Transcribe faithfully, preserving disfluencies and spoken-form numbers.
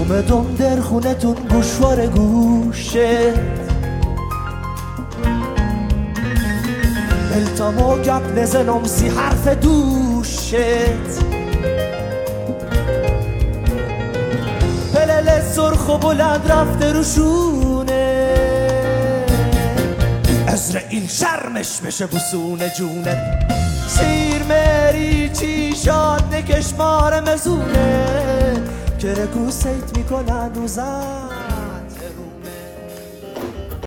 اومدم در خونتون گوشوار گوشت التمو گپ نزنم سی حرف دوشت پلل سرخ و بلند رفته روشونه عزرائیل شرمش بشه بسونه جونت سیر مری چی شاد نکشمار مزونه که رکو سیت میکنن روزن